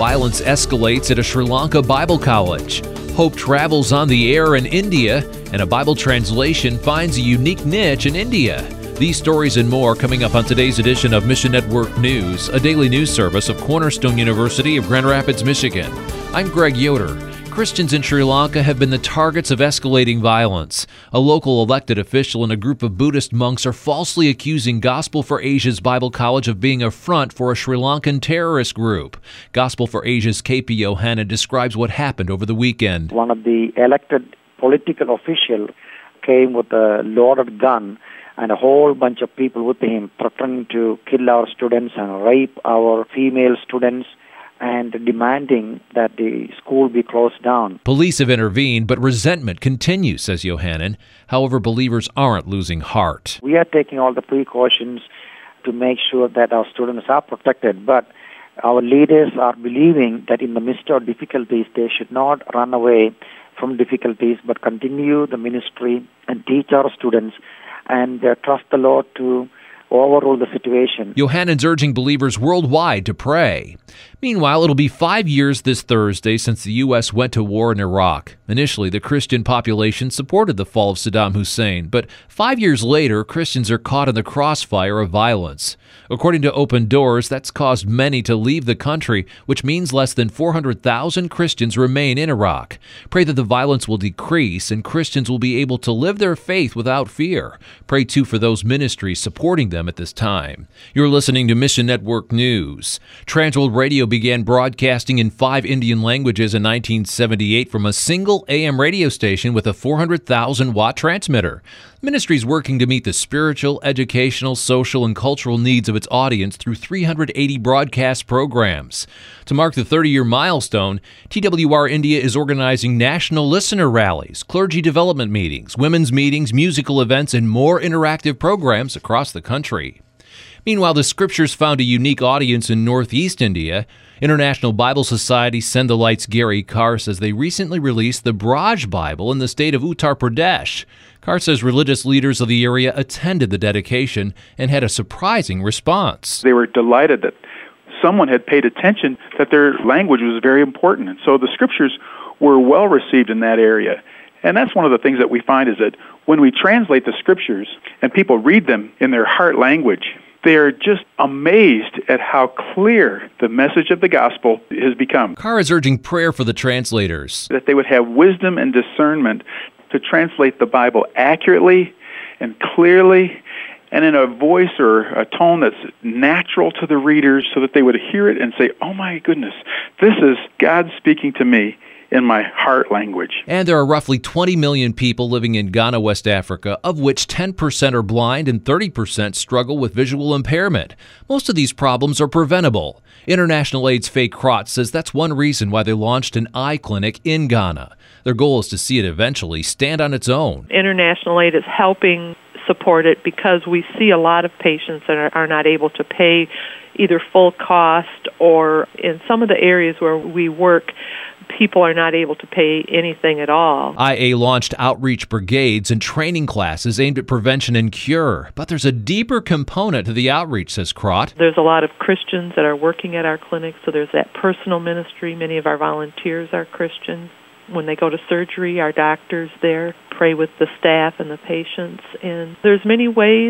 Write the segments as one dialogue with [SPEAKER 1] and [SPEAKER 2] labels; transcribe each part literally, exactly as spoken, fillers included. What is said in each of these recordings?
[SPEAKER 1] violence escalates at a Sri Lanka Bible college. Hope travels on the air in India, and a Bible translation finds a unique niche in India. These stories and more coming up on today's edition of Mission Network News, a daily news service of Cornerstone University of Grand Rapids, Michigan. I'm Greg Yoder. Christians in Sri Lanka have been the targets of escalating violence. A local elected official and a group of Buddhist monks are falsely accusing Gospel for Asia's Bible College of being a front for a Sri Lankan terrorist group. Gospel for Asia's K P Yohanan describes what happened over the weekend.
[SPEAKER 2] One of the elected political officials came with a loaded gun and a whole bunch of people with him, threatening to kill our students and rape our female students, and demanding that the school be closed down.
[SPEAKER 1] Police have intervened, but resentment continues, says Yohanan. However, believers aren't losing heart.
[SPEAKER 2] We are taking all the precautions to make sure that our students are protected, but our leaders are believing that in the midst of difficulties, they should not run away from difficulties, but continue the ministry and teach our students and uh, trust the Lord to overrule the situation.
[SPEAKER 1] Yohanan's urging believers worldwide to pray. Meanwhile, it'll be five years this Thursday since the U S went to war in Iraq. Initially, the Christian population supported the fall of Saddam Hussein, but five years later, Christians are caught in the crossfire of violence. According to Open Doors, that's caused many to leave the country, which means less than four hundred thousand Christians remain in Iraq. Pray that the violence will decrease and Christians will be able to live their faith without fear. Pray, too, for those ministries supporting them at this time. You're listening to Mission Network News. Transworld Radio began broadcasting in five Indian languages in nineteen seventy-eight from a single A M radio station with a four hundred thousand watt transmitter. Ministry is working to meet the spiritual, educational, social, and cultural needs of its audience through three hundred eighty broadcast programs. To mark the thirty-year milestone, T W R India is organizing national listener rallies, clergy development meetings, women's meetings, musical events, and more interactive programs across the country. Meanwhile, the Scriptures found a unique audience in Northeast India. International Bible Society Send the Light's Gary Carr says they recently released the Braj Bible in the state of Uttar Pradesh. Carr says religious leaders of the area attended the dedication and had a surprising response.
[SPEAKER 3] They were delighted that someone had paid attention, that their language was very important. And so the Scriptures were well received in that area. And that's one of the things that we find is that when we translate the Scriptures and people read them in their heart language, they are just amazed at how clear the message of the gospel has become.
[SPEAKER 1] Carr is urging prayer for the translators,
[SPEAKER 3] that they would have wisdom and discernment to translate the Bible accurately and clearly and in a voice or a tone that's natural to the readers so that they would hear it and say, oh my goodness, this is God speaking to me in my heart language.
[SPEAKER 1] And there are roughly twenty million people living in Ghana, West Africa, of which ten percent are blind and thirty percent struggle with visual impairment. Most of these problems are preventable. International Aid's Faye Krotz says that's one reason why they launched an eye clinic in Ghana. Their goal is to see it eventually stand on its own.
[SPEAKER 4] International Aid is helping support it because we see a lot of patients that are, are not able to pay either full cost, or in some of the areas where we work, people are not able to pay anything at all.
[SPEAKER 1] I A launched outreach brigades and training classes aimed at prevention and cure. But there's a deeper component to the outreach, says Krot.
[SPEAKER 4] There's a lot of Christians that are working at our clinics, so there's that personal ministry. Many of our volunteers are Christians. When they go to surgery, our doctors there pray with the staff and the patients. And there's many ways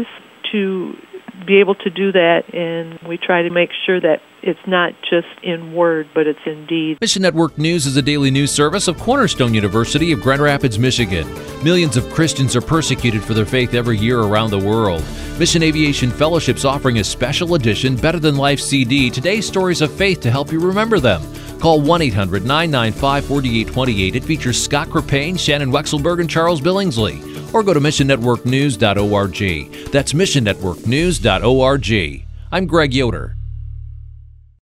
[SPEAKER 4] to be able to do that, and we try to make sure that it's not just in word, but it's in deed.
[SPEAKER 1] Mission Network News is a daily news service of Cornerstone University of Grand Rapids, Michigan. Millions of Christians are persecuted for their faith every year around the world. Mission Aviation Fellowship's offering a special edition Better Than Life C D, Today's Stories of Faith, to help you remember them. Call one eight hundred nine nine five four eight two eight. It features Scott Crepane, Shannon Wexelberg, and Charles Billingsley. Or go to mission network news dot org. That's mission network news dot org. I'm Greg Yoder.